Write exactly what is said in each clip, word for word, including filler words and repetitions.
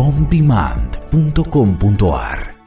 on demand punto com punto a r.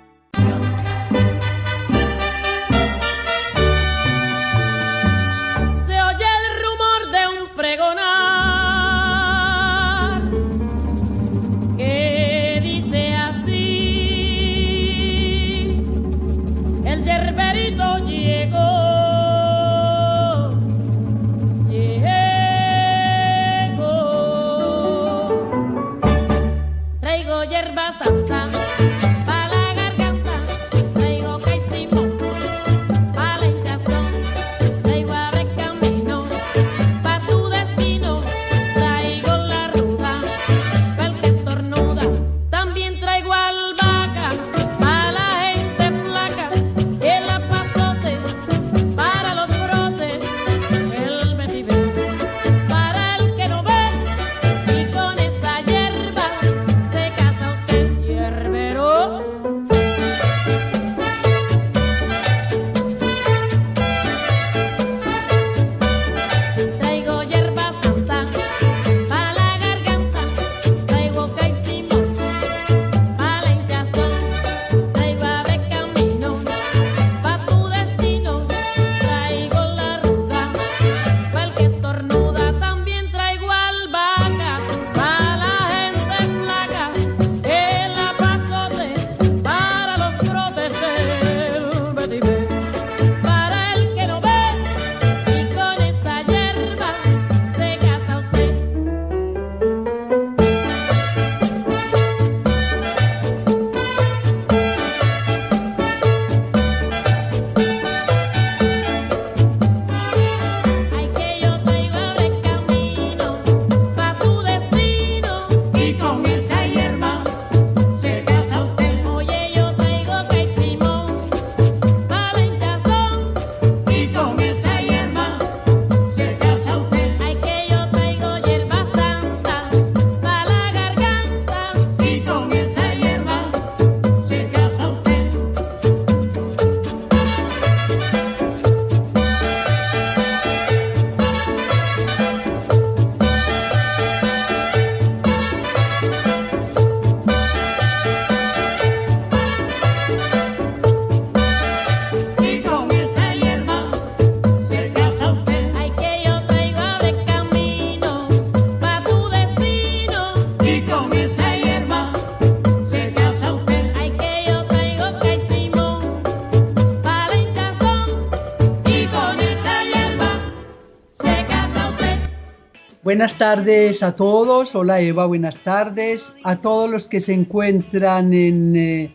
Buenas tardes a todos. Hola Eva, buenas tardes. A todos los que se encuentran en, eh,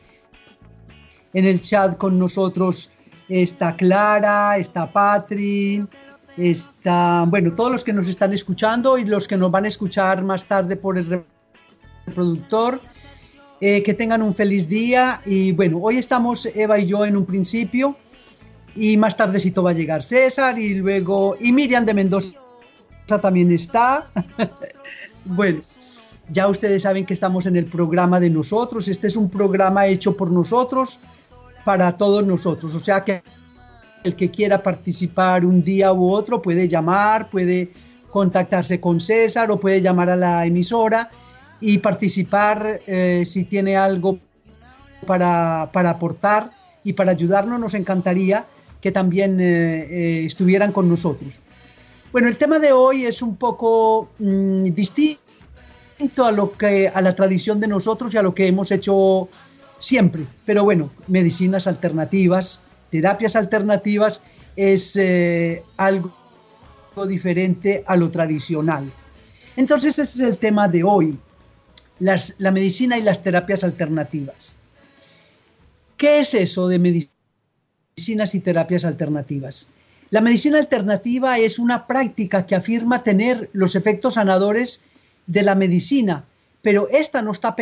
en el chat con nosotros, está Clara, está Patri, está, bueno, todos los que nos están escuchando y los que nos van a escuchar más tarde por el reproductor, eh, que tengan un feliz día. Y bueno, hoy estamos Eva y yo en un principio, y más tardecito va a llegar César, y luego, y Miriam de Mendoza también está. Bueno, ya ustedes saben que estamos en el programa de nosotros. Este es un programa hecho por nosotros, para todos nosotros, o sea que el que quiera participar un día u otro puede llamar, puede contactarse con César o puede llamar a la emisora y participar, eh, si tiene algo para, para aportar y para ayudarnos. Nos encantaría que también eh, eh, estuvieran con nosotros. Bueno, el tema de hoy es un poco mmm, distinto a lo que a la tradición de nosotros y a lo que hemos hecho siempre, pero bueno, medicinas alternativas, terapias alternativas es eh, algo diferente a lo tradicional. Entonces ese es el tema de hoy, las, la medicina y las terapias alternativas. ¿Qué es eso de medicinas y terapias alternativas? La medicina alternativa es una práctica que afirma tener los efectos sanadores de la medicina, pero esta no está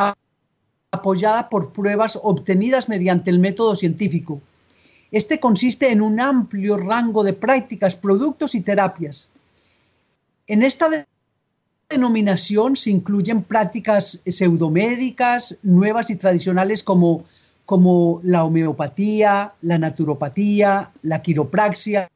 apoyada por pruebas obtenidas mediante el método científico. Este consiste en un amplio rango de prácticas, productos y terapias. En esta denominación se incluyen prácticas pseudomédicas, nuevas y tradicionales como como la homeopatía, la naturopatía, la quiropraxia,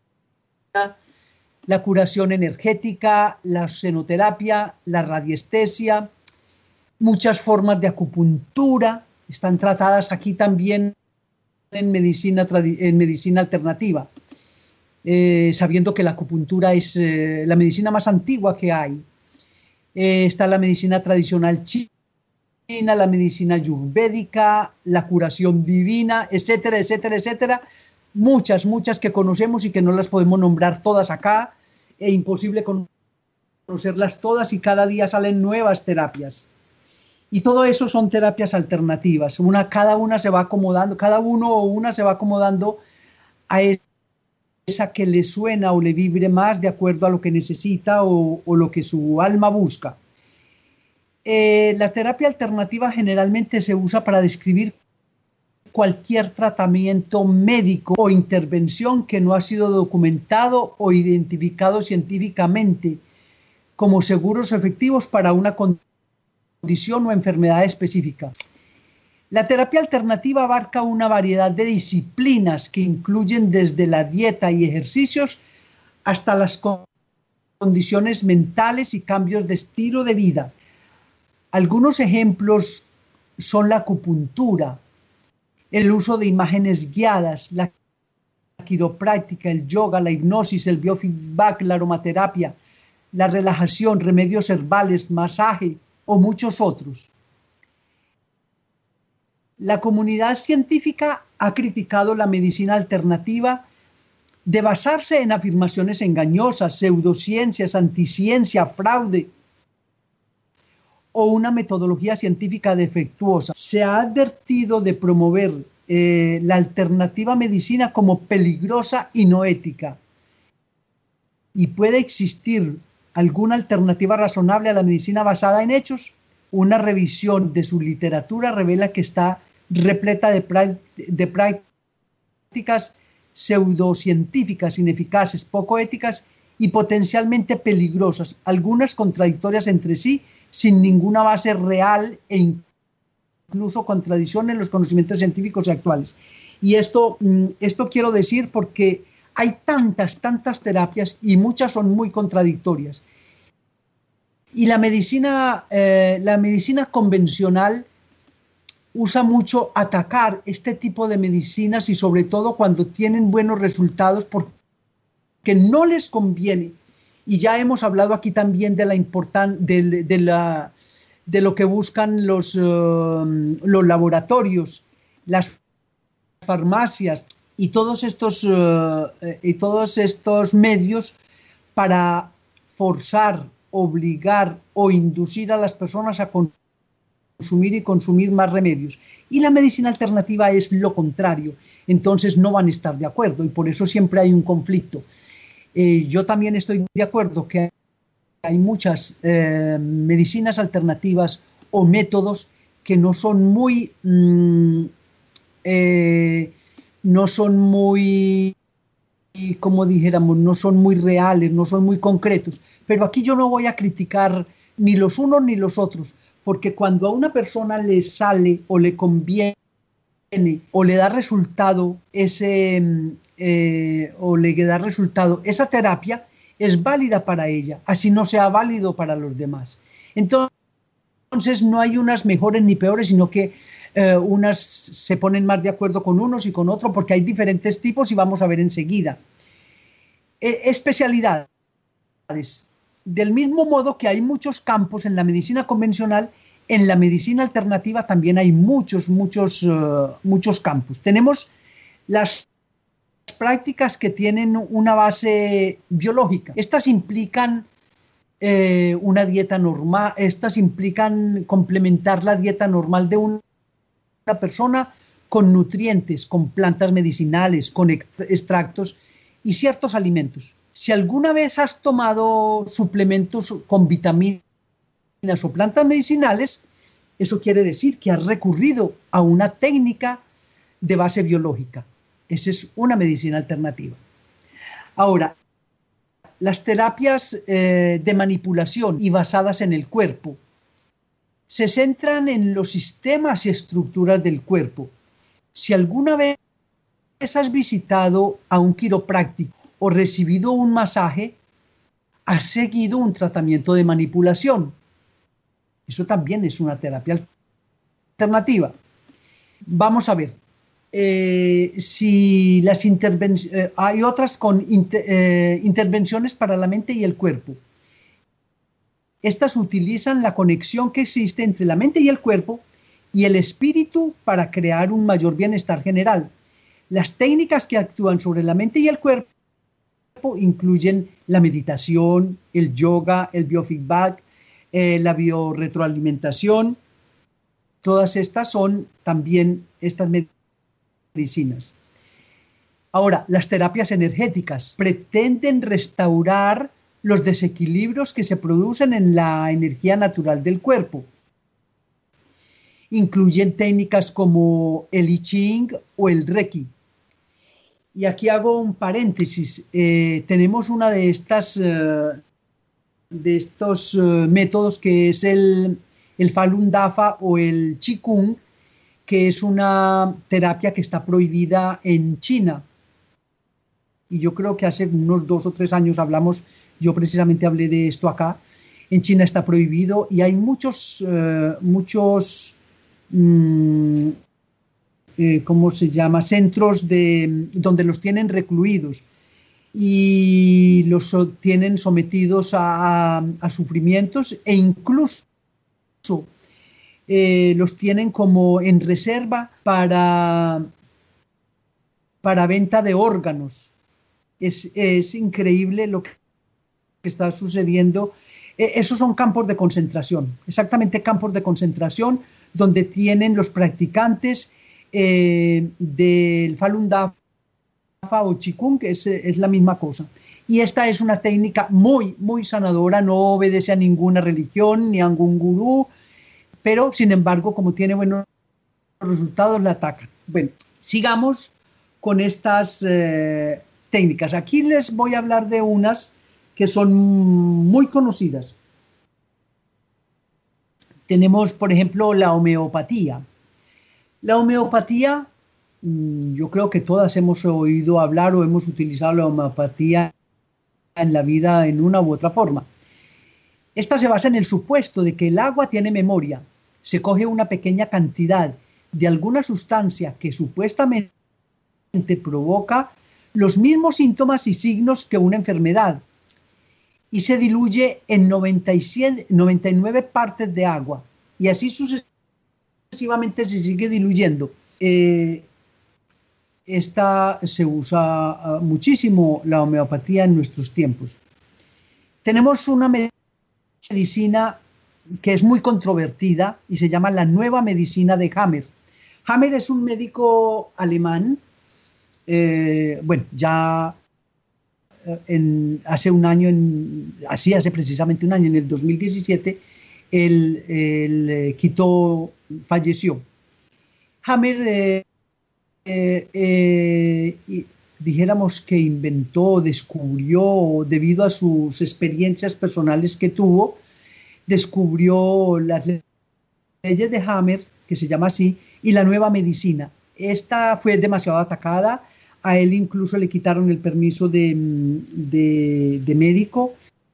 la curación energética, la xenoterapia, la radiestesia, muchas formas de acupuntura están tratadas aquí también en medicina, en medicina alternativa, eh, sabiendo que la acupuntura es eh, la medicina más antigua que hay. Eh, está la medicina tradicional china, la medicina ayurvédica, la curación divina, etcétera, etcétera, etcétera. Muchas, muchas que conocemos y que no las podemos nombrar todas acá, e imposible conocerlas todas, y cada día salen nuevas terapias. Y todo eso son terapias alternativas. Una, cada una se va acomodando, cada uno o una se va acomodando a esa que le suena o le vibre más de acuerdo a lo que necesita o, o lo que su alma busca. Eh, la terapia alternativa generalmente se usa para describir cualquier tratamiento médico o intervención que no ha sido documentado o identificado científicamente como seguros o efectivos para una condición o enfermedad específica. La terapia alternativa abarca una variedad de disciplinas que incluyen desde la dieta y ejercicios hasta las condiciones mentales y cambios de estilo de vida. Algunos ejemplos son la acupuntura, el uso de imágenes guiadas, la quiropráctica, el yoga, la hipnosis, el biofeedback, la aromaterapia, la relajación, remedios herbales, masaje o muchos otros. La comunidad científica ha criticado la medicina alternativa de basarse en afirmaciones engañosas, pseudociencias, anticiencia, fraude o una metodología científica defectuosa. Se ha advertido de promover eh, la alternativa medicina como peligrosa y no ética. ¿Y puede existir alguna alternativa razonable a la medicina basada en hechos? Una revisión de su literatura revela que está repleta de, de prácticas pseudocientíficas, ineficaces, poco éticas y potencialmente peligrosas, algunas contradictorias entre sí, sin ninguna base real e incluso contradicción en los conocimientos científicos actuales. Y esto, esto quiero decir porque hay tantas, tantas terapias y muchas son muy contradictorias. Y la medicina, eh, la medicina convencional usa mucho atacar este tipo de medicinas y sobre todo cuando tienen buenos resultados porque no les conviene. Y ya hemos hablado aquí también de la importancia de, de, la, de lo que buscan los, uh, los laboratorios, las farmacias y todos estos, uh, y todos estos medios para forzar, obligar o inducir a las personas a consumir y consumir más remedios. Y la medicina alternativa es lo contrario, entonces no van a estar de acuerdo y por eso siempre hay un conflicto. Eh, yo también estoy de acuerdo que hay muchas eh, medicinas alternativas o métodos que no son muy, mmm, eh, no son muy, como dijéramos, no son muy reales, no son muy concretos. Pero aquí yo no voy a criticar ni los unos ni los otros, porque cuando a una persona le sale o le conviene o le da resultado ese eh, o le da resultado esa terapia, es válida para ella, así no sea válido para los demás. Entonces no hay unas mejores ni peores, sino que eh, unas se ponen más de acuerdo con unos y con otros porque hay diferentes tipos y vamos a ver enseguida. Eh, especialidades. Del mismo modo que hay muchos campos en la medicina convencional, en la medicina alternativa también hay muchos, muchos, uh, muchos campos. Tenemos las prácticas que tienen una base biológica. Estas implican eh, una dieta normal, estas implican complementar la dieta normal de una persona con nutrientes, con plantas medicinales, con extractos y ciertos alimentos. Si alguna vez has tomado suplementos con vitaminas o plantas medicinales, eso quiere decir que has recurrido a una técnica de base biológica. Esa es una medicina alternativa. Ahora, las terapias eh, de manipulación y basadas en el cuerpo se centran en los sistemas y estructuras del cuerpo. Si alguna vez has visitado a un quiropráctico o recibido un masaje, has seguido un tratamiento de manipulación. Eso también es una terapia alternativa. Vamos a ver. Eh, si las intervenciones, eh, hay otras con inter, eh, intervenciones para la mente y el cuerpo. Estas utilizan la conexión que existe entre la mente y el cuerpo y el espíritu para crear un mayor bienestar general. Las técnicas que actúan sobre la mente y el cuerpo incluyen la meditación, el yoga, el biofeedback, eh, la biorretroalimentación. Todas estas son también estas medicinas. Ahora, las terapias energéticas pretenden restaurar los desequilibrios que se producen en la energía natural del cuerpo. Incluyen técnicas como el I Ching o el Reiki. Y aquí hago un paréntesis. Eh, tenemos una de estas, uh, de estos uh, métodos que es el, el Falun Dafa o el Qigong, que es una terapia que está prohibida en China. Y yo creo que hace unos dos o tres años hablamos, yo precisamente hablé de esto acá. En China está prohibido y hay muchos, uh, muchos, um, eh, ¿cómo se llama? Centros de, donde los tienen recluidos y los tienen sometidos a, a, a sufrimientos e incluso eh, los tienen como en reserva para, para venta de órganos. Es, es increíble lo que está sucediendo. Eh, esos son campos de concentración, exactamente campos de concentración donde tienen los practicantes eh, del Falun Dafa o Qigong, que es, es la misma cosa. Y esta es una técnica muy, muy sanadora, no obedece a ninguna religión ni a ningún gurú, pero sin embargo, como tiene buenos resultados, la atacan. Bueno, sigamos con estas eh, técnicas. Aquí les voy a hablar de unas que son muy conocidas. Tenemos, por ejemplo, la homeopatía. La homeopatía, yo creo que todas hemos oído hablar o hemos utilizado la homeopatía en la vida en una u otra forma. Esta se basa en el supuesto de que el agua tiene memoria. Se coge una pequeña cantidad de alguna sustancia que supuestamente provoca los mismos síntomas y signos que una enfermedad y se diluye en noventa y siete, noventa y nueve partes de agua y así sucesivamente se sigue diluyendo. Eh, esta se usa uh, muchísimo la homeopatía en nuestros tiempos. Tenemos una medicina que es muy controvertida y se llama la nueva medicina de Hammer. Hammer es un médico alemán, eh, bueno, ya en, hace un año, en, así hace precisamente un año, en el dos mil diecisiete, él, él quitó, falleció. Hammer, eh, eh, eh, dijéramos que inventó, descubrió, debido a sus experiencias personales que tuvo, descubrió las leyes de Hammer, que se llama así, y la nueva medicina. Esta fue demasiado atacada, a él incluso le quitaron el permiso de, de, de médico,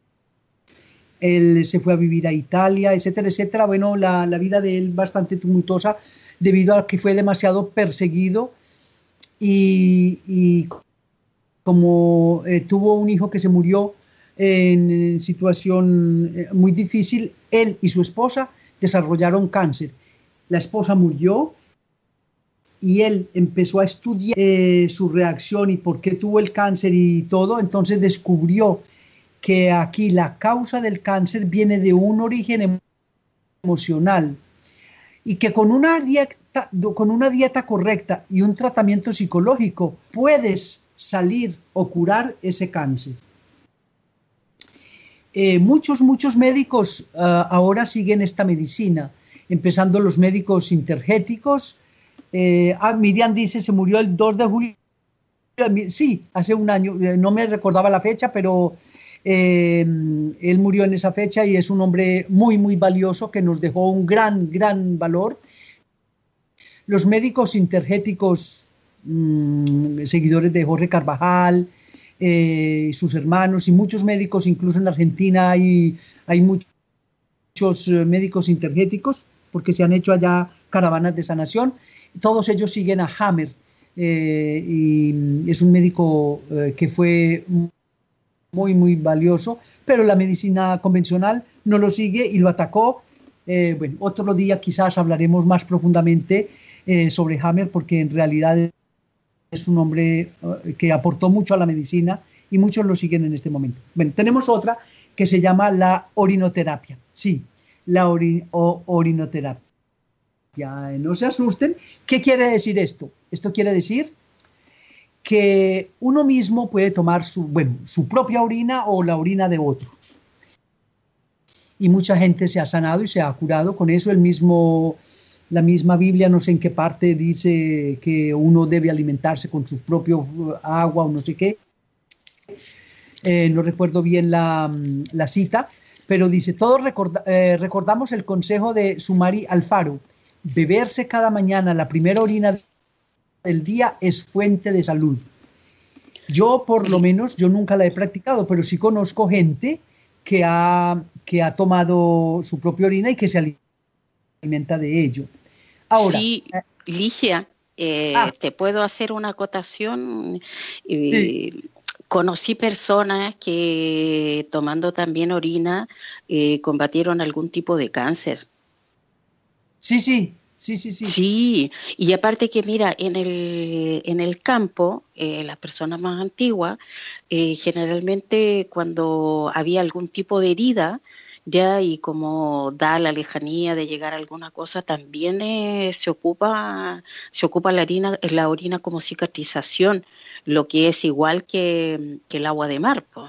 él se fue a vivir a Italia, etcétera, etcétera. Bueno, la, la vida de él bastante tumultuosa debido a que fue demasiado perseguido y, y como eh, tuvo un hijo que se murió en situación eh, muy difícil, él y su esposa desarrollaron cáncer. La esposa murió y él empezó a estudiar eh, su reacción y por qué tuvo el cáncer y todo. Entonces descubrió que aquí la causa del cáncer viene de un origen emocional y que con una dieta, con una dieta correcta y un tratamiento psicológico puedes salir o curar ese cáncer. Eh, muchos, muchos médicos uh, ahora siguen esta medicina, empezando los médicos intergéticos. Eh, ah, Miriam dice, se murió el dos de julio. Sí, hace un año, eh, no me recordaba la fecha, pero eh, él murió en esa fecha y es un hombre muy, muy valioso que nos dejó un gran, gran valor. Los médicos intergéticos, mmm, seguidores de Jorge Carvajal, eh, sus hermanos y muchos médicos, incluso en Argentina hay, hay muchos muchos eh, médicos intergéticos, porque se han hecho allá caravanas de sanación. Todos ellos siguen a Hammer, eh, y es un médico eh, que fue muy, muy valioso, pero la medicina convencional no lo sigue y lo atacó. Eh, bueno, otro día quizás hablaremos más profundamente eh, sobre Hammer, porque en realidad es un hombre uh, que aportó mucho a la medicina y muchos lo siguen en este momento. Bueno, tenemos otra que se llama la orinoterapia. Sí, la ori o orinoterapia. Ya, no se asusten. ¿Qué quiere decir esto? Esto quiere decir que uno mismo puede tomar su, bueno, su propia orina o la orina de otros. Y mucha gente se ha sanado y se ha curado con eso. El mismo, la misma Biblia, no sé en qué parte, dice que uno debe alimentarse con su propio agua o no sé qué. Eh, no recuerdo bien la, la cita, pero dice, todos recorda, eh, recordamos el consejo de Sumari Alfaro: beberse cada mañana la primera orina del día es fuente de salud. Yo, por lo menos, yo nunca la he practicado, pero sí conozco gente que ha, que ha tomado su propia orina y que se alimenta de ello. Ahora, sí, Ligia, eh, ah, te puedo hacer una acotación. Eh, sí. Conocí personas que tomando también orina eh, combatieron algún tipo de cáncer. Sí, sí. Sí, sí, sí. Sí, y aparte que mira, en el, en el campo, eh, las personas más antiguas, eh, generalmente cuando había algún tipo de herida, ya, y como da la lejanía de llegar a alguna cosa, también eh, se ocupa, se ocupa la orina, la orina como cicatrización, lo que es igual que, que el agua de mar, pues.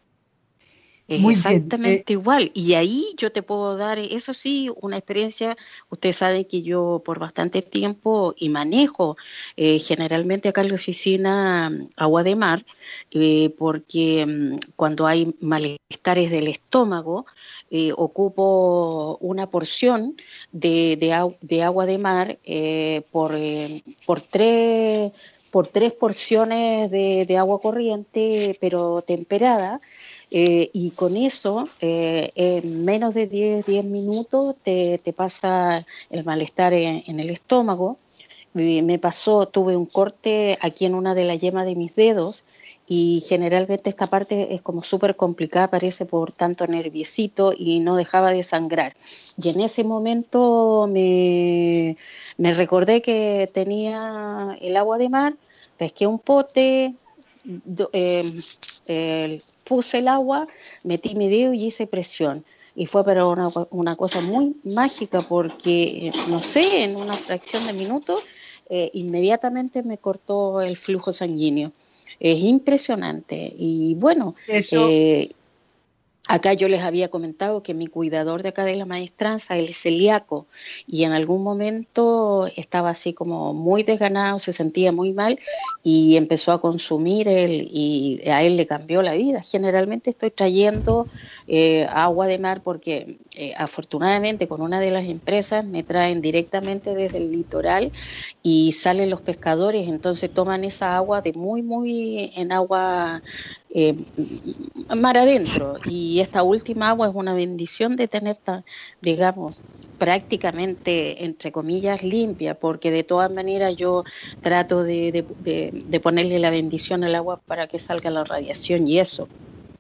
Es Muy exactamente bien. Eh, igual. Y ahí yo te puedo dar, eso sí, una experiencia. Ustedes saben que yo por bastante tiempo y manejo eh, generalmente acá en la oficina agua de mar, eh, porque um, cuando hay malestares del estómago, eh, ocupo una porción de, de, de agua de mar eh, por, eh, por tres... por tres porciones de, de agua corriente, pero temperada. Eh, y con eso, eh, en menos de diez minutos, te, te pasa el malestar en, en el estómago. Eh, me pasó, tuve un corte aquí en una de las yemas de mis dedos, y generalmente esta parte es como súper complicada, parece, por tanto nerviosito, y no dejaba de sangrar. Y en ese momento me, me recordé que tenía el agua de mar, pesqué un pote, eh, eh, puse el agua, metí mi dedo y hice presión. Y fue pero una, una cosa muy mágica, porque, no sé, en una fracción de minutos, eh, inmediatamente me cortó el flujo sanguíneo. Es impresionante. Y bueno, Eso. Eh, acá yo les había comentado que mi cuidador de acá de la maestranza, él es celíaco, y en algún momento estaba así como muy desganado, se sentía muy mal y empezó a consumir él, y a él le cambió la vida. Generalmente estoy trayendo eh, agua de mar porque eh, afortunadamente con una de las empresas me traen directamente desde el litoral y salen los pescadores, entonces toman esa agua de muy, muy en agua Eh, mar adentro, y esta última agua es una bendición de tener, digamos, prácticamente, entre comillas, limpia, porque de todas maneras yo trato de, de, de, de ponerle la bendición al agua para que salga la radiación y eso.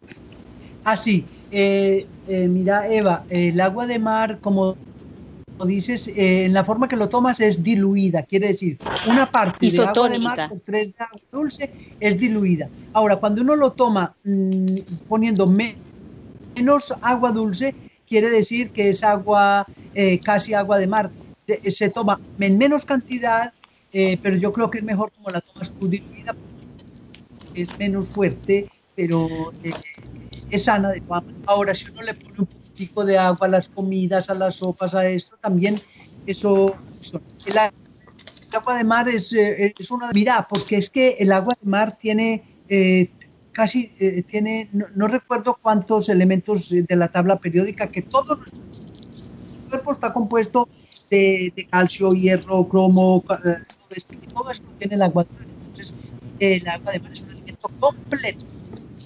Ah, sí, eh, eh, mira, Eva, el agua de mar, como dices, eh, en la forma que lo tomas es diluida, quiere decir, una parte de agua de mar por tres de agua dulce es diluida. Ahora, cuando uno lo toma mmm, poniendo me menos agua dulce, quiere decir que es agua, eh, casi agua de mar. De, se toma en menos cantidad, eh, pero yo creo que es mejor como la tomas tú, diluida, porque es menos fuerte, pero eh, es sana de todas maneras. Ahora, si uno le pone un poquitico de agua a las comidas, a las sopas, a esto, también eso, eso. El, el agua de mar es, eh, es una... Mira, porque es que el agua de mar tiene eh, casi, eh, tiene, no, no recuerdo cuántos elementos de la tabla periódica, que todo nuestro cuerpo está compuesto de, de calcio, hierro, cromo, eh, todo esto tiene el agua de mar. Entonces, eh, el agua de mar es un alimento completo.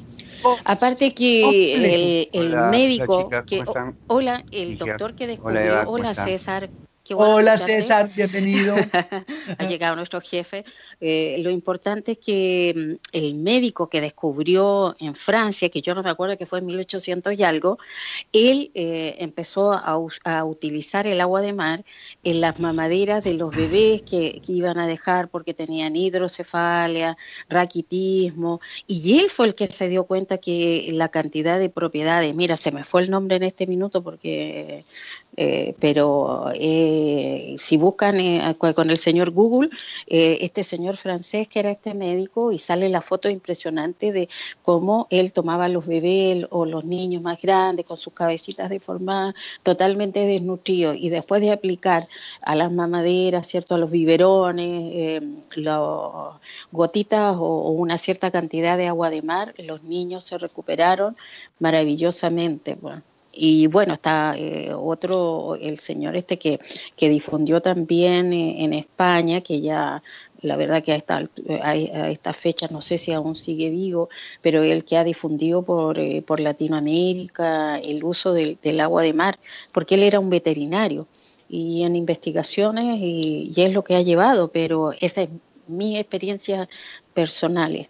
Aparte que el, el hola, médico, hola, chicas, que, ¿cómo están? hola, el Chicas. doctor que Hola, descubrió, Eva, ¿cómo hola están? César, qué bueno Hola escucharte. César, bienvenido. Ha llegado nuestro jefe. Eh, lo importante es que mm, el médico que descubrió en Francia, que yo no me acuerdo que fue en mil ochocientos y algo, él eh, empezó a, us- a utilizar el agua de mar en las mamaderas de los bebés que, que iban a dejar porque tenían hidrocefalia, raquitismo, y él fue el que se dio cuenta que la cantidad de propiedades, mira, se me fue el nombre en este minuto porque, eh, pero eh, si buscan eh, con el señor Google, eh, este señor francés que era este médico, y sale la foto impresionante de cómo él tomaba a los bebés o los niños más grandes con sus cabecitas deformadas, totalmente desnutridos, y después de aplicar a las mamaderas, ¿cierto?, a los biberones, eh, los gotitas o, o una cierta cantidad de agua de mar, los niños se recuperaron maravillosamente. Bueno. Y bueno, está eh, otro, el señor este que, que difundió también eh, en España, que ya, la verdad que a esta, a, a esta fecha no sé si aún sigue vivo, pero el que ha difundido por, eh, por Latinoamérica el uso del, del agua de mar, porque él era un veterinario y en investigaciones, y, y es lo que ha llevado, pero esa es mi experiencia personal.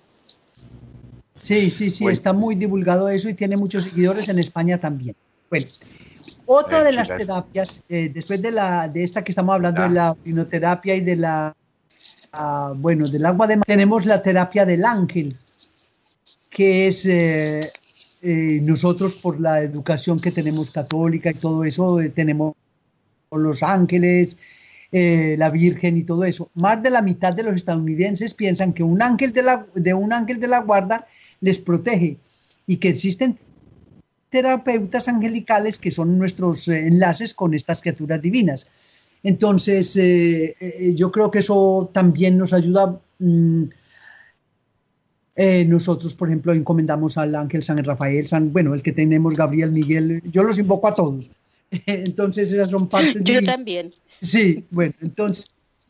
Sí, sí, sí, Bueno, está muy divulgado eso y tiene muchos seguidores en España también. Bueno, otra eh, de las chicas, terapias, eh, después de, la, de esta que estamos hablando, de hola. la urinoterapia y de la, ah, bueno, del agua de mar, tenemos la terapia del ángel, que es eh, eh, nosotros por la educación que tenemos católica y todo eso, eh, tenemos los ángeles, eh, la Virgen y todo eso. Más de la mitad de los estadounidenses piensan que un ángel de la, de un ángel de la guarda les protege y que existen terapeutas angelicales que son nuestros eh, enlaces con estas criaturas divinas. Entonces, eh, eh, yo creo que eso también nos ayuda. Mmm, eh, nosotros, por ejemplo, encomendamos al ángel San Rafael, San, bueno, el que tenemos, Gabriel, Miguel, yo los invoco a todos. Entonces, esas son partes Yo de... también. Sí, bueno, entonces,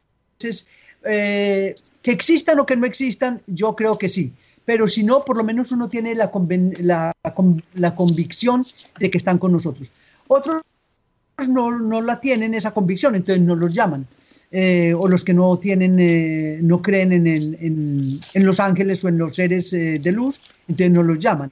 eh, que existan o que no existan, yo creo que sí. Pero si no, por lo menos uno tiene la, conven, la, la convicción de que están con nosotros. Otros no, no la tienen esa convicción, entonces no los llaman. Eh, o los que no tienen, eh, no creen en, en, en, los ángeles o en los seres eh, de luz, entonces no los llaman.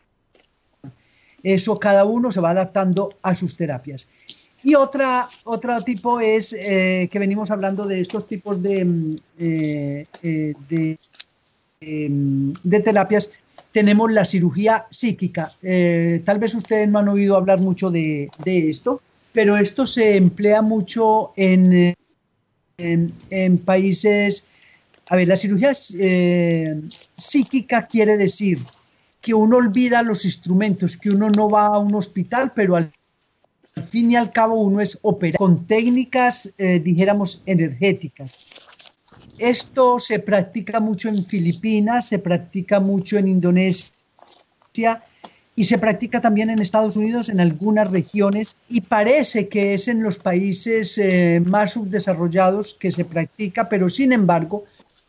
Eso cada uno se va adaptando a sus terapias. Y otra, otro tipo es eh, que venimos hablando de estos tipos de, eh, eh, de, eh, de terapias. Tenemos la cirugía psíquica. Eh, tal vez ustedes no han oído hablar mucho de, de esto, pero esto se emplea mucho en, en, en países... A ver, la cirugía eh, psíquica quiere decir que uno olvida los instrumentos, que uno no va a un hospital, pero al Al fin y al cabo uno es operado con técnicas, eh, dijéramos, energéticas. Esto se practica mucho en Filipinas, se practica mucho en Indonesia y se practica también en Estados Unidos en algunas regiones, y parece que es en los países eh, más subdesarrollados que se practica, pero sin embargo,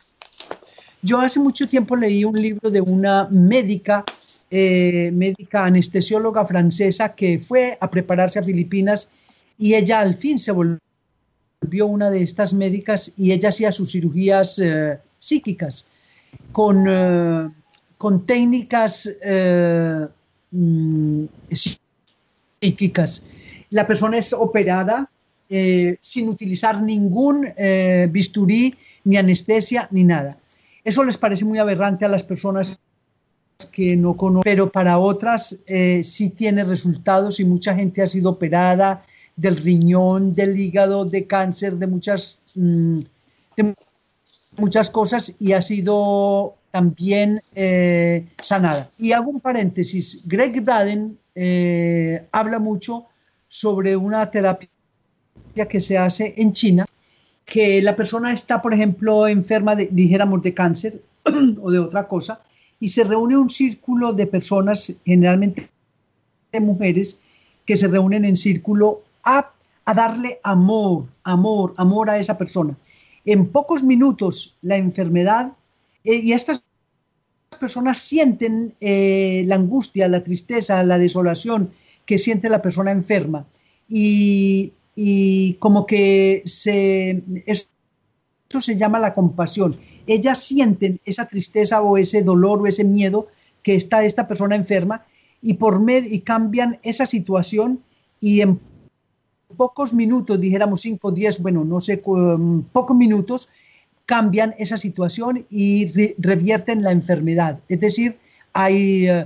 yo hace mucho tiempo leí un libro de una médica Eh, médica anestesióloga francesa que fue a prepararse a Filipinas, y ella al fin se volvió una de estas médicas y ella hacía sus cirugías eh, psíquicas con, eh, con técnicas eh, mm, psíquicas. La persona es operada eh, sin utilizar ningún eh, bisturí, ni anestesia, ni nada. Eso les parece muy aberrante a las personas que no conozco, pero para otras eh, sí tiene resultados, y mucha gente ha sido operada del riñón, del hígado, de cáncer, de muchas, mmm, de muchas cosas, y ha sido también eh, sanada. Y hago un paréntesis, Greg Braden eh, habla mucho sobre una terapia que se hace en China, que la persona está, por ejemplo, enferma, de, dijéramos, de cáncer o de otra cosa, y se reúne un círculo de personas, generalmente de mujeres, que se reúnen en círculo a, a darle amor, amor, amor a esa persona. En pocos minutos la enfermedad, eh, y estas personas sienten eh, la angustia, la tristeza, la desolación que siente la persona enferma. Y, y como que se, eso, eso se llama la compasión. Ellas sienten esa tristeza o ese dolor o ese miedo que está esta persona enferma y, por med y cambian esa situación y en pocos minutos, dijéramos cinco, diez, bueno, no sé, um, pocos minutos, cambian esa situación y re revierten la enfermedad. Es decir, hay uh,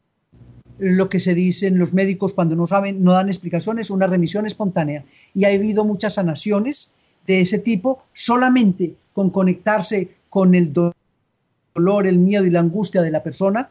lo que se dicen los médicos cuando no saben, no dan explicaciones, una remisión espontánea. Y ha habido muchas sanaciones de ese tipo solamente con conectarse con el dolor, el miedo y la angustia de la persona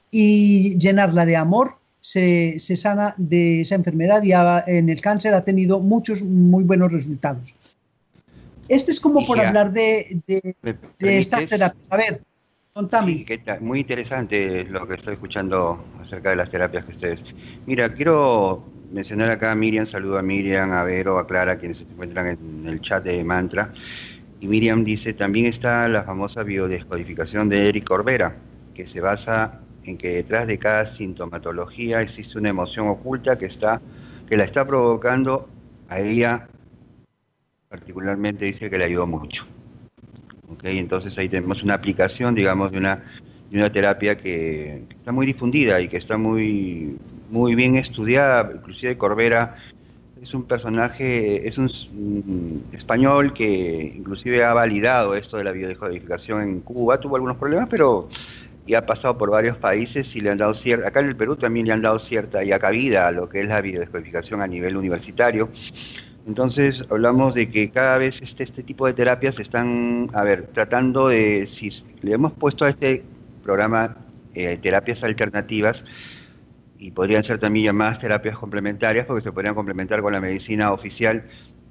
y llenarla de amor. Se, se sana de esa enfermedad y ha, en el cáncer ha tenido muchos muy buenos resultados. Este es como por ya. hablar de, de, de estas terapias. A ver, contame. Sí, que muy interesante lo que estoy escuchando acerca de las terapias que ustedes... Mira, quiero mencionar acá a Miriam, saludo a Miriam, a Vero, a Clara, quienes se encuentran en el chat de Mantra. Y Miriam dice, también está la famosa biodescodificación de Eric Corbera, que se basa en que detrás de cada sintomatología existe una emoción oculta que está que la está provocando. A ella particularmente dice que le ayudó mucho. ¿Okay? Entonces ahí tenemos una aplicación, digamos, de una, de una terapia que, que está muy difundida y que está muy, muy bien estudiada. Inclusive Corbera es un personaje, es un, un español que inclusive ha validado esto de la biodescodificación en Cuba. Tuvo algunos problemas, pero... y ha pasado por varios países y le han dado cierta, acá en el Perú también le han dado cierta ya cabida a lo que es la biodescodificación a nivel universitario. Entonces hablamos de que cada vez este, este tipo de terapias están, a ver, tratando de, si le hemos puesto a este programa eh, terapias alternativas, y podrían ser también llamadas terapias complementarias, porque se podrían complementar con la medicina oficial.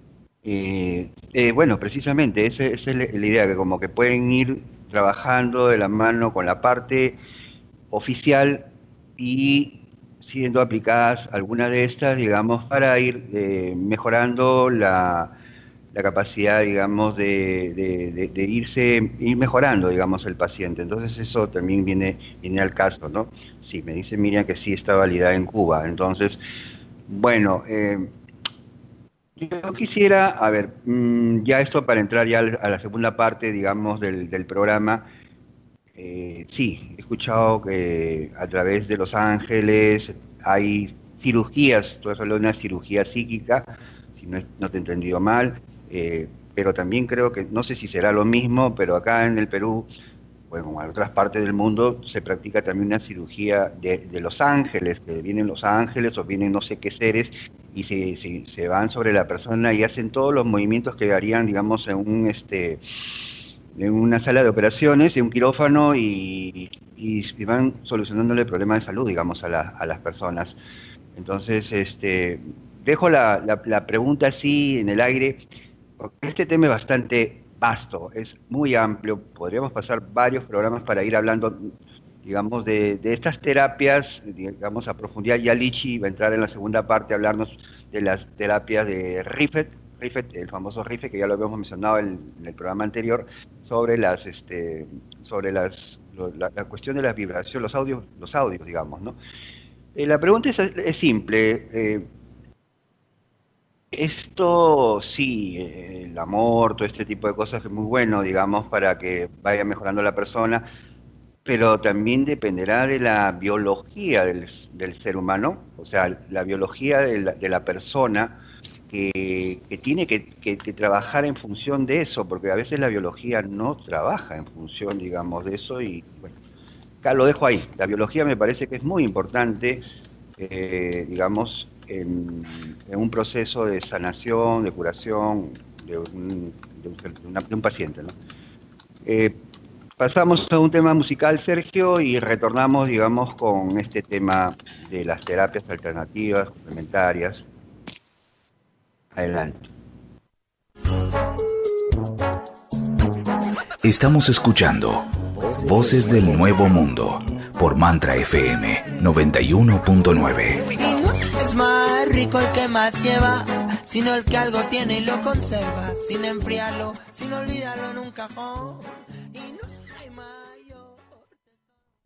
Eh, eh, bueno, precisamente, esa, esa es la idea, que como que pueden ir trabajando de la mano con la parte oficial y siendo aplicadas algunas de estas, digamos, para ir eh, mejorando la, la capacidad, digamos, de, de, de, de irse, ir mejorando, digamos, el paciente. Entonces eso también viene, viene al caso, ¿no? Sí, me dice Miriam que sí está validada en Cuba. Entonces, bueno, eh, yo quisiera, a ver, mmm, ya esto para entrar ya a la segunda parte, digamos, del, del programa. Eh, sí, he escuchado que a través de Los Ángeles hay cirugías, tú has hablado de una cirugía psíquica, si no, no te he entendido mal, eh, pero también creo que, no sé si será lo mismo, pero acá en el Perú, bueno, en otras partes del mundo, se practica también una cirugía de, de Los Ángeles, que vienen Los Ángeles o vienen no sé qué seres, y se, se, se van sobre la persona y hacen todos los movimientos que harían, digamos, en un este en una sala de operaciones, en un quirófano, y, y, y van solucionándole problemas de salud, digamos, a, la, a las personas. Entonces, este dejo la, la, la pregunta así en el aire, porque este tema es bastante vasto, es muy amplio, podríamos pasar varios programas para ir hablando, digamos, de, de estas terapias, digamos, a profundidad. Ya Lichi va a entrar en la segunda parte a hablarnos de las terapias de Riffet, Riffet, el famoso Riffet, que ya lo habíamos mencionado en, en el programa anterior, sobre las, este, sobre las, lo, la, la cuestión de las vibraciones, los audios, los audios, digamos, ¿no? Eh, la pregunta es, es simple. Eh, esto sí, eh, el amor, todo este tipo de cosas es muy bueno, digamos, para que vaya mejorando la persona, pero también dependerá de la biología del, del ser humano, o sea, la biología de la, de la persona, que, que tiene que, que, que trabajar en función de eso, porque a veces la biología no trabaja en función, digamos, de eso, y bueno, acá lo dejo ahí. La biología me parece que es muy importante, eh, digamos, en, en un proceso de sanación, de curación de un, de un, de una, de un paciente, ¿no? Eh, pasamos a un tema musical, Sergio, y retornamos, digamos, con este tema de las terapias alternativas, complementarias. Adelante. Estamos escuchando Voces del Nuevo Mundo por Mantra F M noventa y uno punto nueve. Y no es más rico el que más lleva, sino el que algo tiene y lo conserva, sin enfriarlo, sin olvidarlo en un cajón. Y no hay más.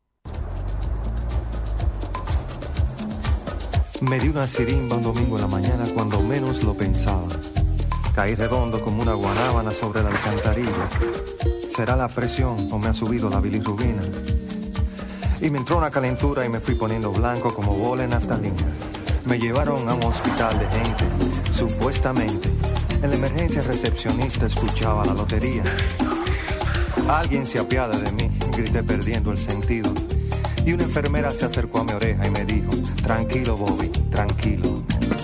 Me di una sirimba un domingo en la mañana cuando menos lo pensaba. Caí redondo como una guanábana sobre el alcantarilla. ¿Será la presión o me ha subido la bilirrubina? Y me entró una calentura y me fui poniendo blanco como bola en naftalina. Me llevaron a un hospital de gente, supuestamente. En la emergencia recepcionista escuchaba la lotería. Alguien se apiada de mí, grité perdiendo el sentido. Y una enfermera se acercó a mi oreja y me dijo: tranquilo, Bobby, tranquilo.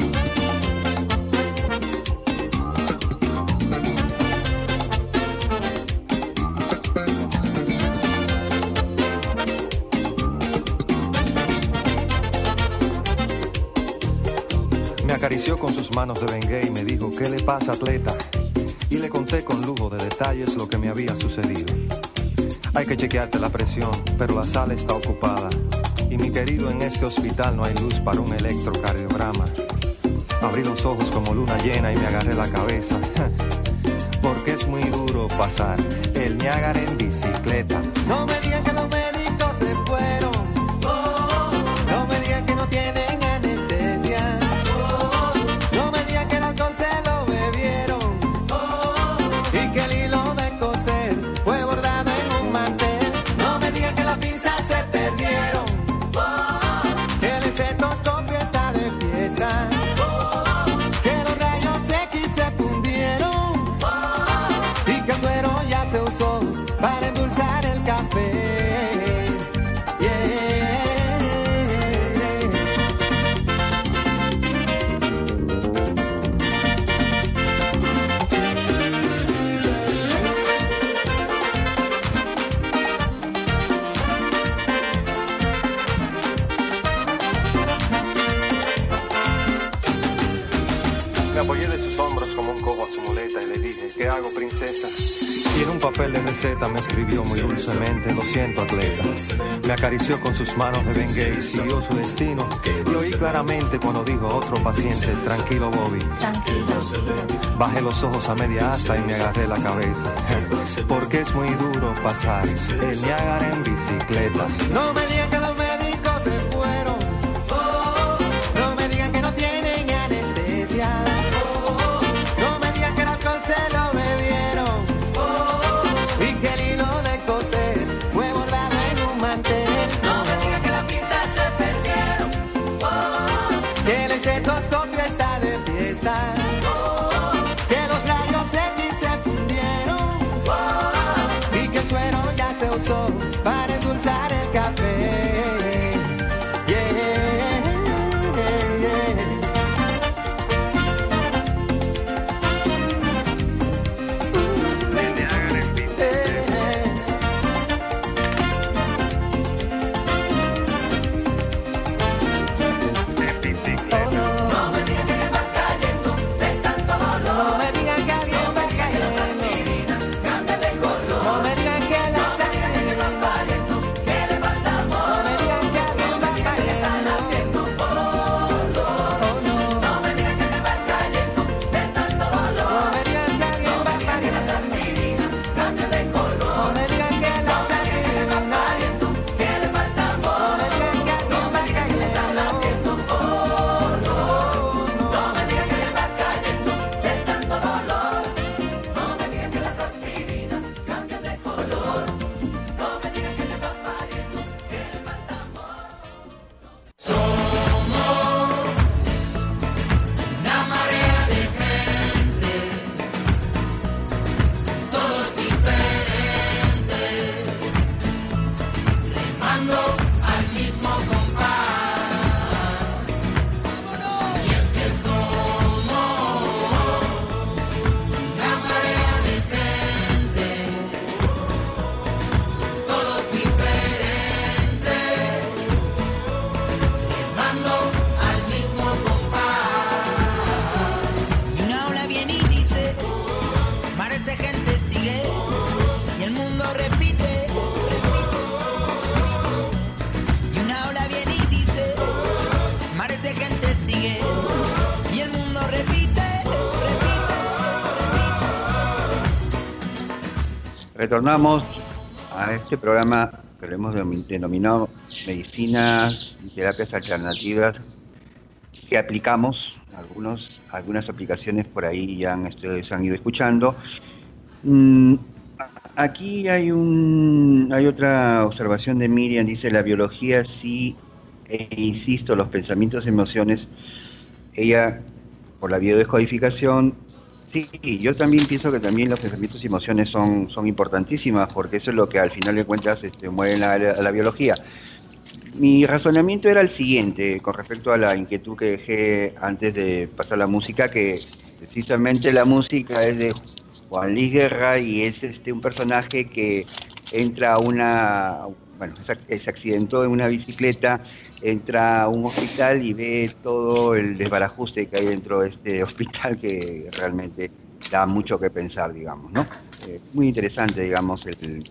Me acarició con sus manos de Bengay y me dijo: ¿qué le pasa, atleta? Y le conté con lujo de detalles lo que me había sucedido. Hay que chequearte la presión, pero la sala está ocupada. Y mi querido, en este hospital no hay luz para un electrocardiograma. Abrí los ojos como luna llena y me agarré la cabeza. Porque es muy duro pasar el Niágara en bicicleta. No me digan que los médicos se fueron. No me digan que no tienen anestesia. No me digan que el alcohol se lo bebieron. Y que el hilo de coser fue bordado en un mantel. No me digan que las pinzas se perdieron. Que el estetoscopio está de fiesta. Que los rayos X se fundieron. Y que el suero ya se usó para endulzar el café. Me apoyé de sus hombros como un cobo a su muleta y le dije: ¿qué hago, princesa? Y en un papel de receta me escribió muy dulcemente: lo siento, atleta. Me acarició con sus manos de Bengay y siguió su destino. Y oí claramente cuando dijo a otro paciente: tranquilo, Bobby. Tranquilo. Bajé los ojos a media asta y me agarré la cabeza. Porque es muy duro pasar el Niágara en bicicleta. No me digan que los médicos se fueron. No me digan que no tienen anestesia. No me digan que el alcohol se lo bebieron. Y que el hilo de coser fue bordado en un mantel. No me digan que las pinzas se perdieron. Que el estetoscopio está de fiesta. Que los rayos X se fundieron. Y que el suero ya se usó para endulzar el café. Retornamos a este programa que lo hemos denominado Medicinas y Terapias Alternativas que aplicamos, algunos, algunas aplicaciones por ahí ya han, ustedes han ido escuchando. Mm, aquí hay un hay otra observación de Miriam, dice la biología sí, e insisto, los pensamientos y emociones, ella por la biodescodificación, sí, yo también pienso que también los pensamientos y emociones son, son importantísimas, porque eso es lo que al final de cuentas este, mueve la, la, la biología. Mi razonamiento era el siguiente, con respecto a la inquietud que dejé antes de pasar la música, que precisamente la música es de Juan Luis Guerra y es este un personaje que entra a una, bueno, se accidentó en una bicicleta, entra a un hospital y ve todo el desbarajuste que hay dentro de este hospital, que realmente da mucho que pensar, digamos, ¿no? Eh, muy interesante, digamos, el,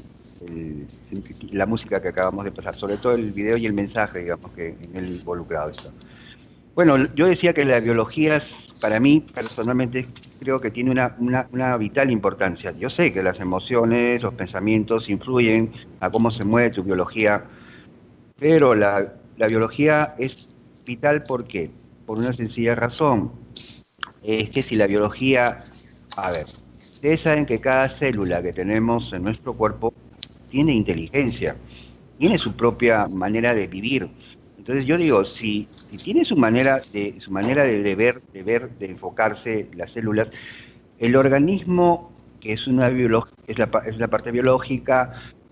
el, la música que acabamos de pasar, sobre todo el video y el mensaje, digamos, que en él involucrado está. Bueno, yo decía que la biología, para mí, personalmente, creo que tiene una, una, una vital importancia. Yo sé que las emociones, los pensamientos influyen a cómo se mueve tu biología, pero la, la biología es vital, ¿por qué? Por una sencilla razón. Es que si la biología, a ver, ustedes saben que cada célula que tenemos en nuestro cuerpo tiene inteligencia, tiene su propia manera de vivir. Entonces yo digo, si, si tiene su manera de su manera de, de ver, de ver, de enfocarse las células, el organismo, que es una biolog- es la, es la parte biológica,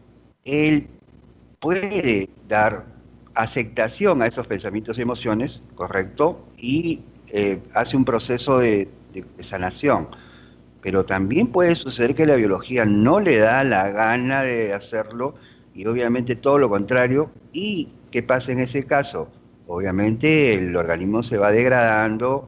él puede dar aceptación a esos pensamientos y emociones, correcto, y eh, hace un proceso de, de, de sanación. Pero también puede suceder que la biología no le da la gana de hacerlo, y obviamente todo lo contrario. ¿Y qué pasa en ese caso? Obviamente el organismo se va degradando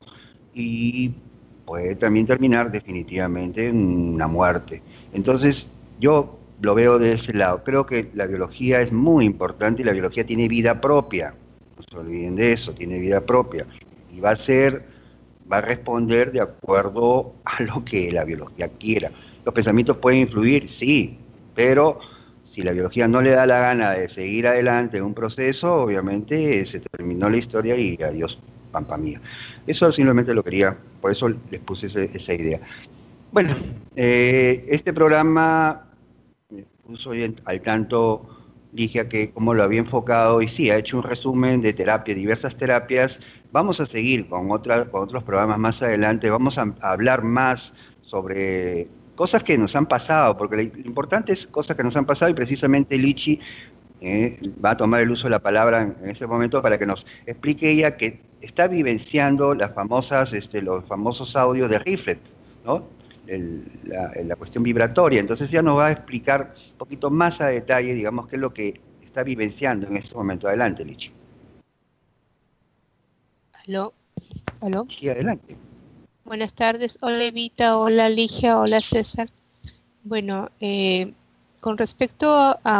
y puede también terminar definitivamente en una muerte. Entonces yo lo veo de ese lado. Creo que la biología es muy importante y la biología tiene vida propia. No se olviden de eso, tiene vida propia. Y va a ser, va a responder de acuerdo a lo que la biología quiera. ¿Los pensamientos pueden influir? Sí, pero si la biología no le da la gana de seguir adelante en un proceso, obviamente se terminó la historia y adiós, pampa mía. Eso simplemente lo quería, por eso les puse ese, esa idea. Bueno, eh, este programa me puso al tanto, dije que cómo lo había enfocado, y sí, ha hecho un resumen de terapia, diversas terapias. Vamos a seguir con, otra, con otros programas más adelante, vamos a, a hablar más sobre cosas que nos han pasado, porque lo importante es cosas que nos han pasado, y precisamente Lichi eh, va a tomar el uso de la palabra en, en ese momento para que nos explique ella que está vivenciando las famosas, este, los famosos audios de Riflet, ¿no? El, la, la cuestión vibratoria. Entonces ya nos va a explicar un poquito más a detalle, digamos, qué es lo que está vivenciando en este momento. Adelante, Lichi. Aló, aló. Sí, adelante. Buenas tardes, hola Evita, hola Ligia, hola César. Bueno, eh, con respecto a, a,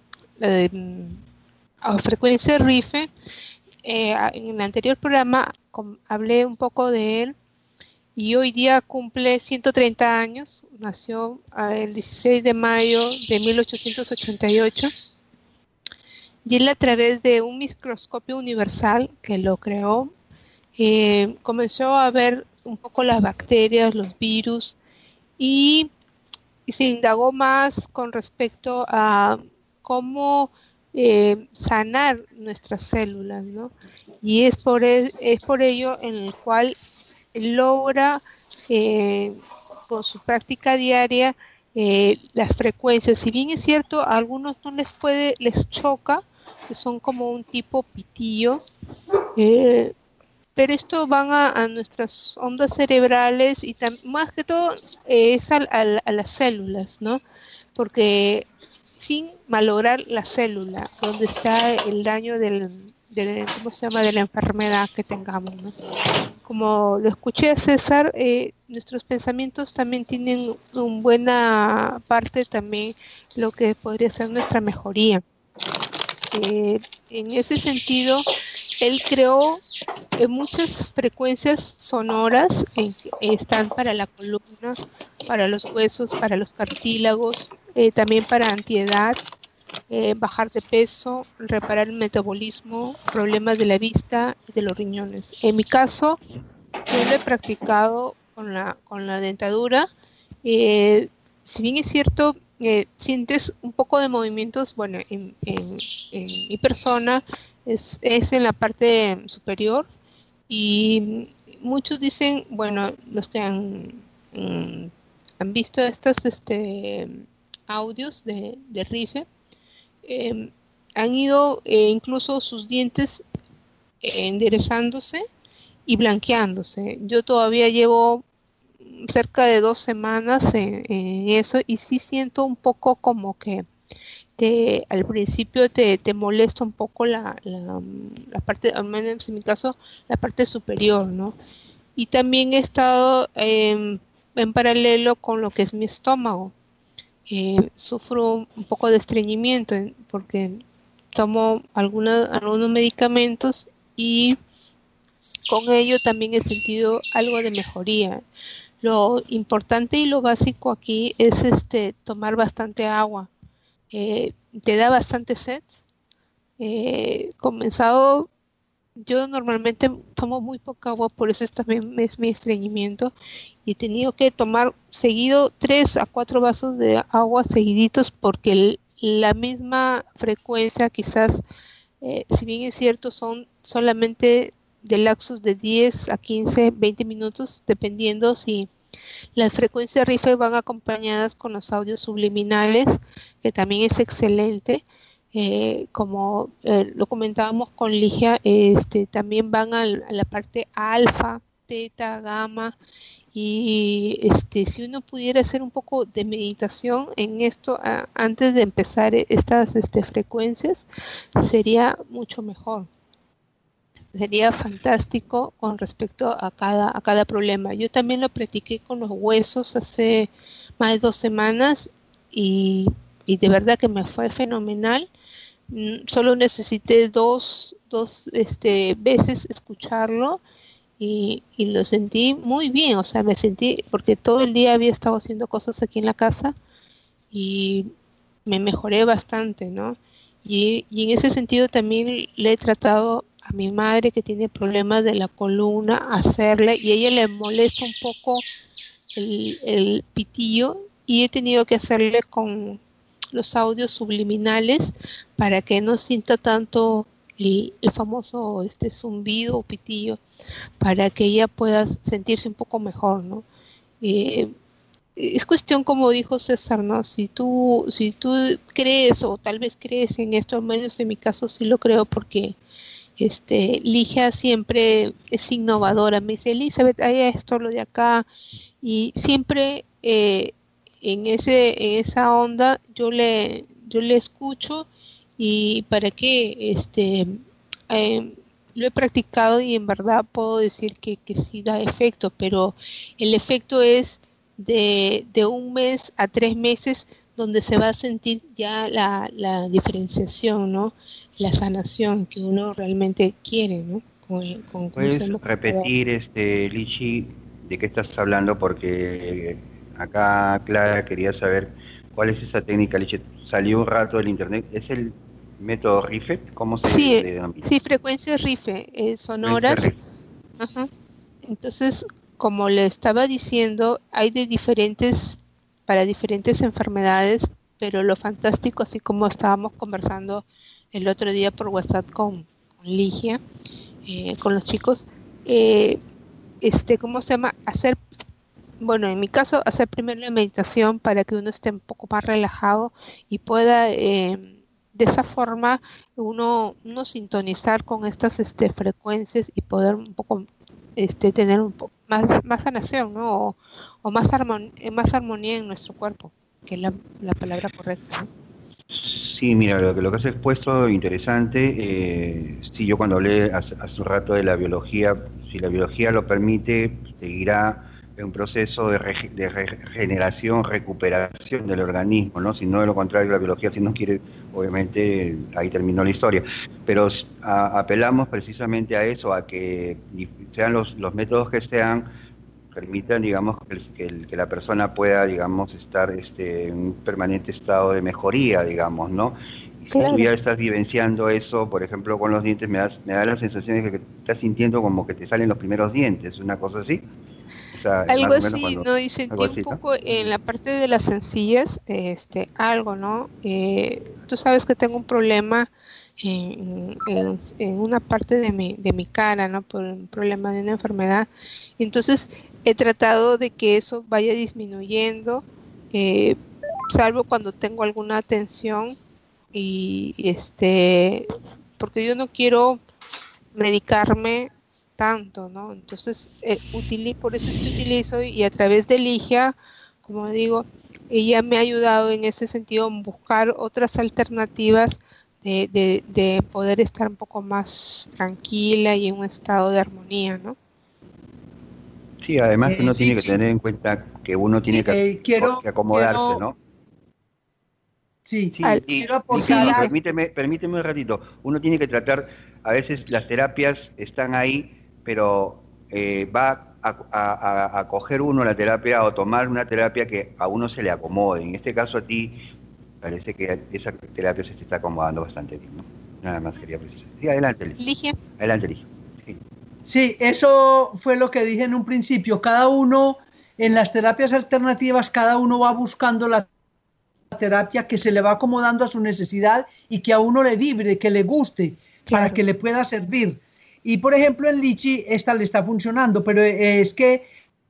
a frecuencia Rife, eh, en el anterior programa com, hablé un poco de él, y hoy día cumple ciento treinta años, nació eh, el dieciséis de mayo de mil ochocientos ochenta y ocho, y él, a través de un microscopio universal que lo creó, Eh, comenzó a ver un poco las bacterias, los virus, y, y se indagó más con respecto a cómo eh, sanar nuestras células, ¿no? Y es por, es, es por ello en el cual logra, eh, con su práctica diaria, eh, las frecuencias. Si bien es cierto, a algunos no les puede, les choca, que son como un tipo pitillo, eh, pero esto van a, a nuestras ondas cerebrales, y tam, más que todo eh, es a, a, a las células, ¿no? Porque sin malograr la célula, donde está el daño del, del, ¿cómo se llama?, de la enfermedad que tengamos, ¿no? Como lo escuché a César, eh, nuestros pensamientos también tienen en buena parte también lo que podría ser nuestra mejoría. Eh, en ese sentido, él creó eh, muchas frecuencias sonoras, eh, están para la columna, para los huesos, para los cartílagos, eh, también para antiedad, eh, bajar de peso, reparar el metabolismo, problemas de la vista y de los riñones. En mi caso, yo lo he practicado con la, con la dentadura. Eh, si bien es cierto, eh, sientes un poco de movimientos, bueno, en, en, en mi persona es, es en la parte superior, y muchos dicen, bueno, los que han, han visto estos este, audios de, de Rife, eh, han ido eh, incluso sus dientes eh, enderezándose y blanqueándose. Yo todavía llevo cerca de dos semanas en, en eso, y sí siento un poco como que te, al principio te, te molesta un poco la, la, la parte, al menos en mi caso, la parte superior, ¿no? Y también he estado eh, en paralelo con lo que es mi estómago. Eh, sufro un poco de estreñimiento porque tomo alguna, algunos medicamentos, y con ello también he sentido algo de mejoría. Lo importante y lo básico aquí es este tomar bastante agua. Eh, te da bastante sed. Eh, comenzado, yo normalmente tomo muy poca agua, por eso es también es mi estreñimiento, y he tenido que tomar seguido tres a cuatro vasos de agua seguiditos, porque el, la misma frecuencia, quizás, eh, si bien es cierto, son solamente de lapsos de diez a quince, veinte minutos, dependiendo si las frecuencias Rife van acompañadas con los audios subliminales, que también es excelente. Eh, como eh, lo comentábamos con Ligia, este, también van al, a la parte alfa, teta, gamma, y este, si uno pudiera hacer un poco de meditación en esto a, antes de empezar estas este, frecuencias, sería mucho mejor. Sería fantástico con respecto a cada, a cada problema. Yo también lo practiqué con los huesos hace más de dos semanas, y, y de verdad que me fue fenomenal. Solo necesité dos, dos este, veces escucharlo, y, y lo sentí muy bien. O sea, me sentí, porque todo el día había estado haciendo cosas aquí en la casa, y me mejoré bastante, ¿no? Y, y en ese sentido también le he tratado a mi madre, que tiene problemas de la columna, hacerle, y a ella le molesta un poco el, el pitillo, y he tenido que hacerle con los audios subliminales para que no sienta tanto el, el famoso este zumbido o pitillo, para que ella pueda sentirse un poco mejor, ¿no? Eh, es cuestión, como dijo César, ¿no? Si tú, si tú crees, o tal vez crees en esto, al menos en mi caso sí lo creo, porque Este, Ligia siempre es innovadora. Me dice, Elizabeth, hay esto, lo de acá, y siempre eh, en ese en esa onda yo le yo le escucho, y para qué este eh, lo he practicado, y en verdad puedo decir que, que sí da efecto, pero el efecto es de, de un mes a tres meses, donde se va a sentir ya la, la diferenciación, ¿no? La sanación que uno realmente quiere, ¿no? Con, con, ¿Puedes repetir, este, Lichi, de qué estás hablando? Porque acá Clara quería saber cuál es esa técnica, Lichi. Salió un rato del internet. ¿Es el método Rife? ¿Cómo se sí, denomina? Sí, frecuencias Rife, eh, sonoras. Rife. Ajá. Entonces, como le estaba diciendo, hay de diferentes, para diferentes enfermedades, pero lo fantástico, así como estábamos conversando el otro día por WhatsApp con, con Ligia, eh, con los chicos, eh, este, ¿cómo se llama? Hacer, bueno, en mi caso, hacer primero la meditación para que uno esté un poco más relajado y pueda, eh, de esa forma, uno, uno sintonizar con estas este, frecuencias y poder un poco este, tener un poco más, más sanación, ¿no? O, o más, armon más armonía en nuestro cuerpo, que es la, la palabra correcta, ¿no? Sí, mira, lo que, lo que has expuesto interesante. Eh, sí, yo cuando hablé hace, hace un rato de la biología, si la biología lo permite, seguirá en un proceso de, re, de regeneración, recuperación del organismo, ¿no? Si no, de lo contrario, la biología, si no quiere, obviamente, ahí terminó la historia. Pero a, apelamos precisamente a eso, a que sean los, los métodos que sean, permitan, digamos, que, el, que la persona pueda, digamos, estar este, en un permanente estado de mejoría, digamos, ¿no? Y si Claro. tú ya estás vivenciando eso, por ejemplo, con los dientes, me, das, me da la sensación de que estás sintiendo como que te salen los primeros dientes, una cosa así. O sea, Algo más o menos así, cuando... ¿no? Y sentí algo un así, ¿no? poco en la parte de las sencillas, este, algo, ¿no? Eh, tú sabes que tengo un problema en, en, en una parte de mi, de mi cara, ¿no? Por un problema de una enfermedad. Entonces, he tratado de que eso vaya disminuyendo, eh, salvo cuando tengo alguna tensión y, este, porque yo no quiero medicarme tanto, ¿no? Entonces, eh, utili- por eso es que utilizo y a través de Ligia, como digo, ella me ha ayudado en ese sentido en buscar otras alternativas de, de, de poder estar un poco más tranquila y en un estado de armonía, ¿no? Sí, además que Eh, uno tiene que Lichi, tener en cuenta que uno tiene sí, que, eh, quiero, que acomodarse, quiero, ¿no? sí, Sí, Al- y, quiero Lichi, aportar y algo. permíteme, permíteme un ratito. Uno tiene que tratar, a veces las terapias están ahí, pero eh, va a, a- a- a coger uno la terapia o tomar una terapia que a uno se le acomode. En este caso a ti parece que esa terapia se te está acomodando bastante bien, ¿no? Nada más quería precisar. Sí, adelante, Lichi. Ligia. Adelante, Lichi. Sí. Sí, eso fue lo que dije en un principio. Cada uno, en las terapias alternativas, cada uno va buscando la terapia que se le va acomodando a su necesidad y que a uno le vibre, que le guste, para Claro. que le pueda servir. Y por ejemplo, en Lichi, esta le está funcionando, pero eh, es que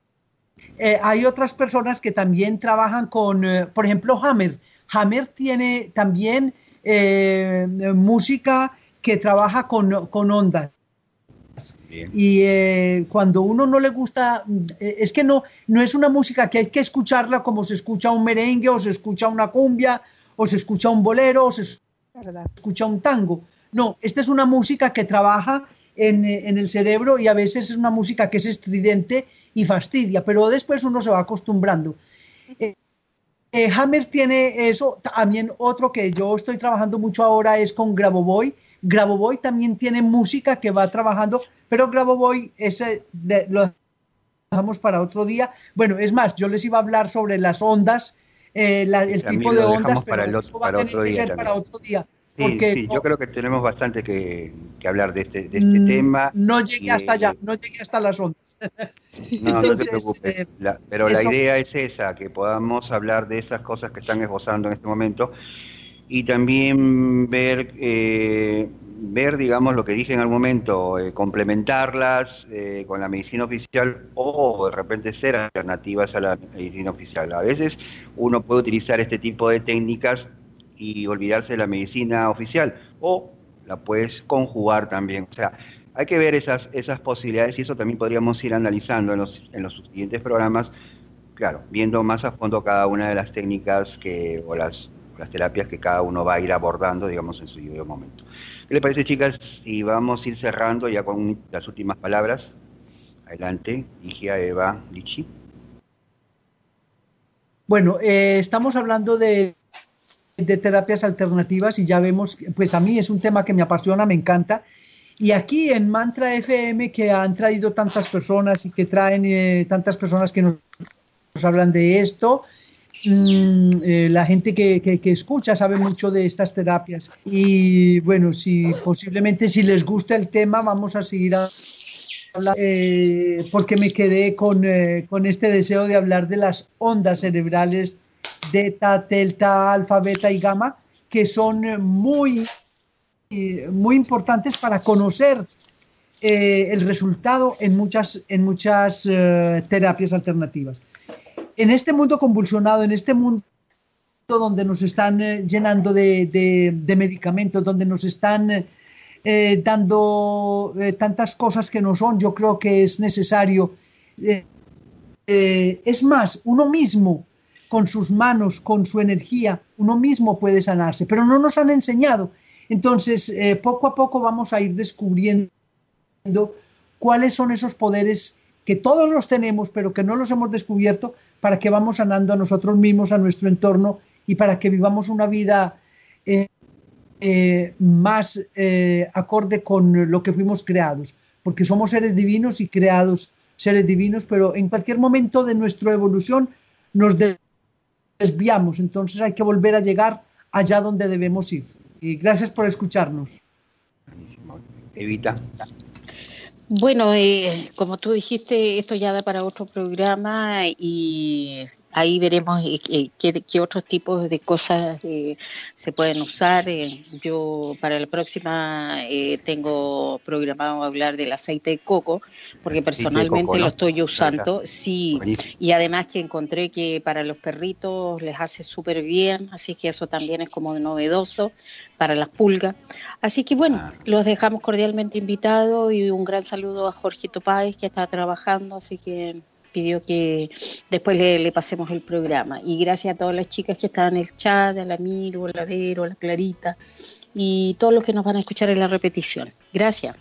eh, hay otras personas que también trabajan con, eh, por ejemplo, Hammer. Hammer tiene también eh, música que trabaja con, con ondas. Bien. Y eh, cuando uno no le gusta, eh, es que no, no es una música que hay que escucharla como se escucha un merengue o se escucha una cumbia o se escucha un bolero o se ¿Verdad? escucha un tango. No, esta es una música que trabaja en, en el cerebro y a veces es una música que es estridente y fastidia, pero después uno se va acostumbrando. Eh, eh, Hammer tiene eso, también otro que yo estoy trabajando mucho ahora es con Grabovoi. Grabovoi también tiene música que va trabajando, pero Grabovoi ese de, lo dejamos para otro día. Bueno, es más, yo les iba a hablar sobre las ondas, eh, la, el También tipo de lo ondas, dejamos pero para, el eso otro, va a para tener otro que día ser también. para otro día. Sí, Porque sí, no, yo creo que tenemos bastante que, que hablar de este, de este mm, tema. no llegué y, hasta allá, eh, no llegué hasta las ondas. No, no te Entonces, preocupes. eh, La- pero la eso, idea es esa, que podamos hablar de esas cosas que están esbozando en este momento y también ver, eh, ver, digamos, lo que dije en algún momento, eh, complementarlas eh, con la medicina oficial o de repente ser alternativas a la medicina oficial. A veces uno puede utilizar este tipo de técnicas y olvidarse de la medicina oficial o la puedes conjugar también. O sea, hay que ver esas, esas posibilidades y eso también podríamos ir analizando en los, en los siguientes programas, claro, viendo más a fondo cada una de las técnicas que, o las, las terapias que cada uno va a ir abordando, digamos, en su debido momento. ¿Qué les parece, chicas? Si vamos a ir cerrando ya con las últimas palabras. Adelante, Ligia, Eva, Lichi. bueno, eh, estamos hablando de, de terapias alternativas y ya vemos, pues a mí es un tema que me apasiona, me encanta. Y aquí en Mantra F M, que han traído tantas personas y que traen eh, tantas personas que nos, nos hablan de esto, mmm, eh, la gente que, que, que escucha sabe mucho de estas terapias. Y bueno, si posiblemente si les gusta el tema, vamos a seguir a hablar, eh, porque me quedé con, eh, con este deseo de hablar de las ondas cerebrales delta, delta, alfa, beta y gamma, que son muy muy importantes para conocer eh, el resultado en muchas, en muchas eh, terapias alternativas. En este mundo convulsionado, en este mundo donde nos están eh, llenando de, de, de medicamentos, donde nos están eh, dando eh, tantas cosas que no son, yo creo que es necesario. Eh, eh, es más, uno mismo, con sus manos, con su energía, uno mismo puede sanarse, pero no nos han enseñado. Entonces, eh, poco a poco vamos a ir descubriendo cuáles son esos poderes que todos los tenemos, pero que no los hemos descubierto, para que vamos sanando a nosotros mismos, a nuestro entorno, y para que vivamos una vida eh, eh, más eh, acorde con lo que fuimos creados, porque somos seres divinos y creados seres divinos, pero en cualquier momento de nuestra evolución nos desviamos, entonces hay que volver a llegar allá donde debemos ir. Y gracias por escucharnos. Evita. Bueno, eh, como tú dijiste, esto ya da para otro programa y ahí veremos eh, qué, qué otros tipos de cosas eh, se pueden usar. Eh, yo para la próxima eh, tengo programado hablar del aceite de coco, porque personalmente coco, ¿no? lo estoy usando, sí, buenísimo. Y además que encontré que para los perritos les hace súper bien, así que eso también es como novedoso para las pulgas. Así que bueno, ah. los dejamos cordialmente invitados y un gran saludo a Jorgito Páez que está trabajando, así que pidió que después le, le pasemos el programa. Y gracias a todas las chicas que estaban en el chat, a la Miro, a la Vero, a la Clarita y todos los que nos van a escuchar en la repetición. Gracias.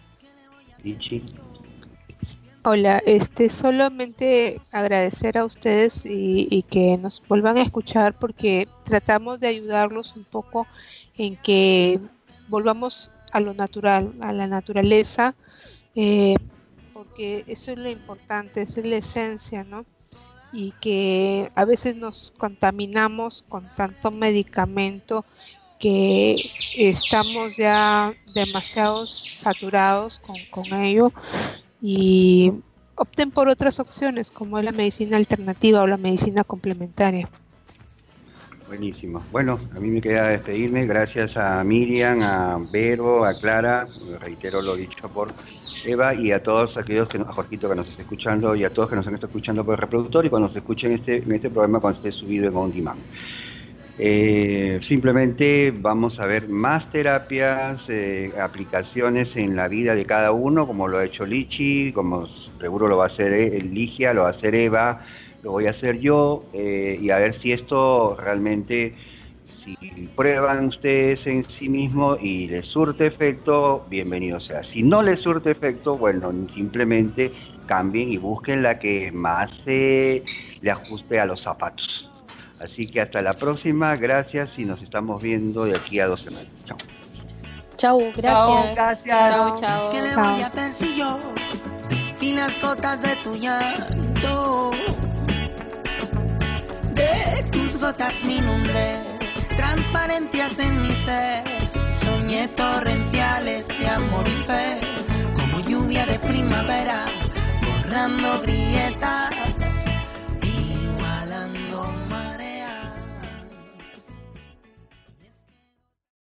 Hola, este solamente agradecer a ustedes y, y que nos vuelvan a escuchar porque tratamos de ayudarlos un poco en que volvamos a lo natural, a la naturaleza, eh, porque eso es lo importante, esa es la esencia, ¿no? Y que a veces nos contaminamos con tanto medicamento que estamos ya demasiado saturados con, con ello y opten por otras opciones como es la medicina alternativa o la medicina complementaria. Buenísimo. Bueno, a mí me queda despedirme. Gracias a Miriam, a Vero, a Clara, reitero lo dicho por Eva, y a todos aquellos, que, a Jorgito que nos está escuchando, y a todos que nos han estado escuchando por el reproductor, y cuando se escuchen este, en este programa, cuando esté subido en On Demand. Eh, simplemente vamos a ver más terapias, eh, aplicaciones en la vida de cada uno, como lo ha hecho Lichi, como seguro lo va a hacer Ligia, lo va a hacer Eva, lo voy a hacer yo, eh, y a ver si esto realmente, si prueban ustedes en sí mismos y les surte efecto, bienvenido sea. Si no les surte efecto, bueno, simplemente cambien y busquen la que más eh, le ajuste a los zapatos. Así que hasta la próxima, gracias y nos estamos viendo de aquí a dos semanas. Chao. Chao, gracias. Chao, gracias. Chao, chao. ¿Qué le voy a hacer si yo vi las gotas de tu llanto? De tus gotas mi nombre, transparencias en mi ser. Soñé torrenciales de amor y fe, como lluvia de primavera, borrando grietas.